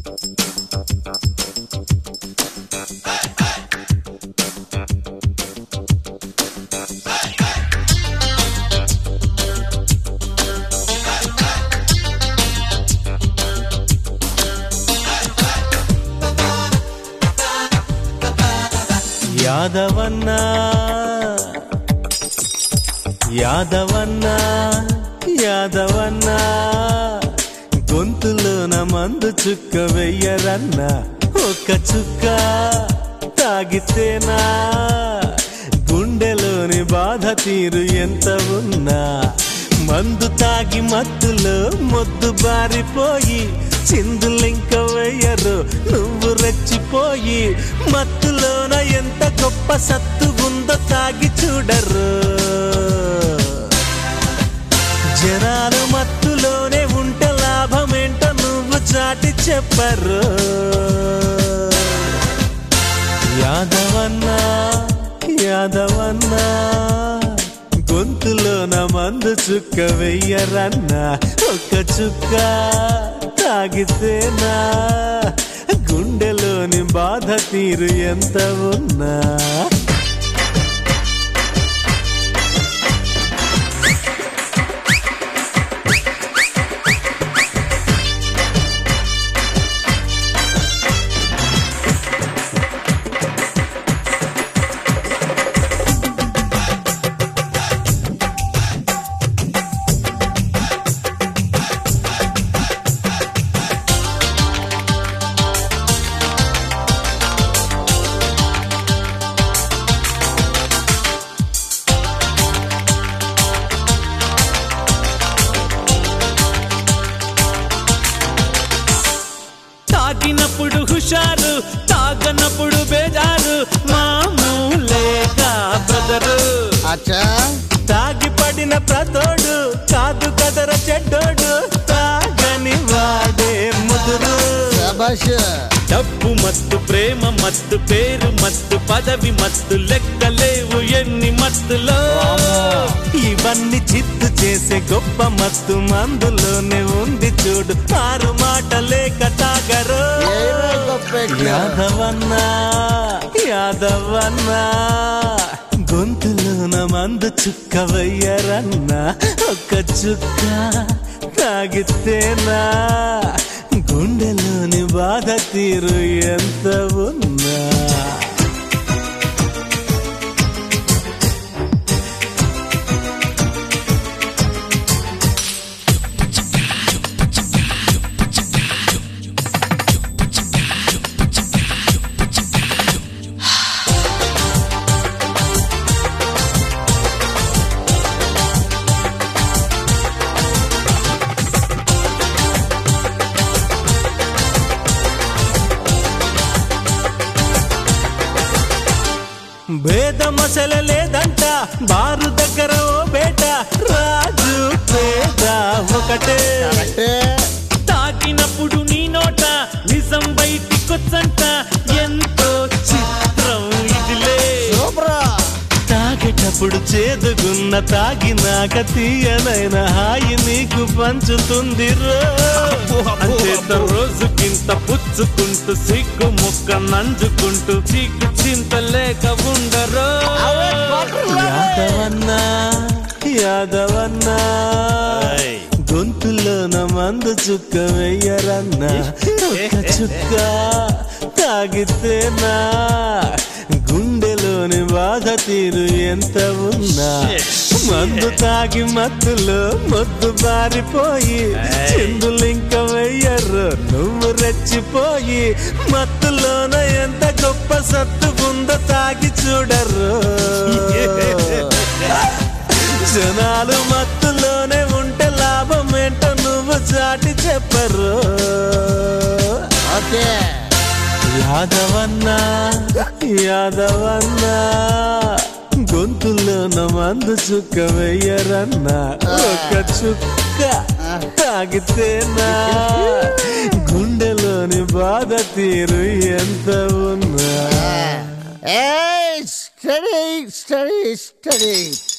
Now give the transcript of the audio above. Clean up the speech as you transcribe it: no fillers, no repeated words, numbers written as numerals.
యాదవన్నా యాదవన్నా యాదవన్నా గొంతులోన మందు చుక్క వెయ్యరన్నా ఒక్క చుక్క తాగితేనా గుండెలోని బాధ తీరు ఎంత ఉన్నా మందు తాగి మత్తులో మొద్దు బారిపోయి చిందులింక వెయ్యరు నువ్వు రెచ్చిపోయి మత్తులోన ఎంత గొప్ప సత్తు ఉందో తాగి చూడరు జనాలు మత్తులోనే ఉంటే లాభమేంటో నువ్వు చాటి చెప్పరు యాదవన్నా యాదవన్నా గొంతులోన మందు చుక్క వెయ్యరన్నా ఒక్క చుక్క తాగితేనా గుండెలోని బాధ తీరు ఎంత ఉన్నా తాగినప్పుడు హుషారు తాగనప్పుడు బేజారు మామూలేగా బ్రదరు తాగి పడిన ప్రతోడు కాదు కదర చెడ్డోడు తాగని వాడే ముదురు డబ్బు మత్తు ప్రేమ మత్తు పేరు మత్తు పదవి మత్తు లెక్కలేవు ఎన్ని మత్తులో ఇవన్నీ చిత్తు చేసే గొప్ప మత్తు మందులోనే ఉంది చూడు ఆరు మాట లేక తాగరు యాదవన్నా యాదవన్నా గొంతులోన మందు చుక్క వెయ్యరన్నా ఒక్క చుక్క తాగితేనా గుండెలోని బాధ తీరు ఎంత ఉన్నా భేదమసల లేదంట బారు దగ్గర ఓ బేట రాజు పేద ఒకటే తాకినప్పుడు నీ నోట నిజం బయటికొచ్చంట ఎంతో చిత్రం ఇదిలే తాగేటప్పుడు చేదుగున్న తాగినాక తీయనైన హాయి నీకు పంచుతుంది అంతేత రోజుకింత పుచ్చుకుంటూ సిగ్గు ముక్క నంజుకుంటూ చీకు చింత లేక ఉండరు యాదవన్నా యాదవన్నా గొంతులోన మందు చుక్క వెయ్యరన్నా ఒక్క చుక్క తాగితేనా గుండెలోని బాధ తీరు ఎంత ఉన్నా మందు తాగి మత్తులో మొద్దు బారిపోయి చిందులింక వెయ్యరు నువ్వు రెచ్చిపోయి మత్తులోన ఎంత గొప్ప సత్తు ఉందో తాగి చూడరు జనాలు మత్తులోనే ఉంటే లాభమేంటో నువ్వు చాటి చెప్పరు యాదవన్నా యాదవన్నా గొంతులోన మందు చుక్క వెయ్యరన్నా ఒక్క చుక్క తాగితేనా గుండెలోని బాధ తీరు ఎంత ఉన్నా స్టడీ